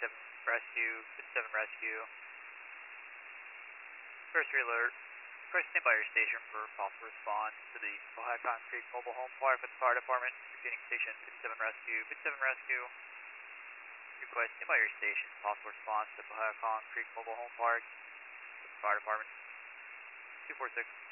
57 rescue, 57 rescue. First alert. Request stand by your station for possible response to the Pohatcong Creek Mobile Home Park with the fire department. Repeating station 57 rescue, 57 rescue. Request stand by your station, possible response to Pohatcong Creek Mobile Home Park with the fire department. 246.